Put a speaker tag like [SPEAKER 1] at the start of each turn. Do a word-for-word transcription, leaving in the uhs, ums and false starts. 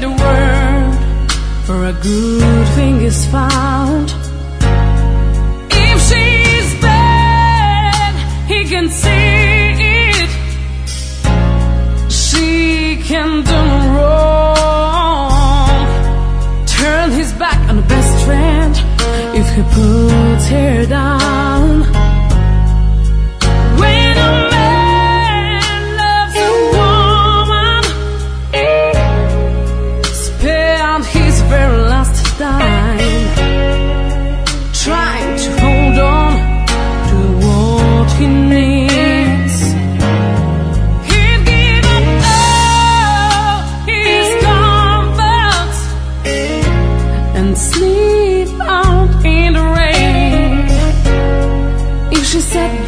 [SPEAKER 1] the word for a good thing is found. If she's bad, he can see it. She can do no wrong. Turn his back on the best friend if he puts her down. When a man loves a woman, spend his very last dime trying to hold on to what he needs. He'd give up all his comforts and sleep out in the rain if she said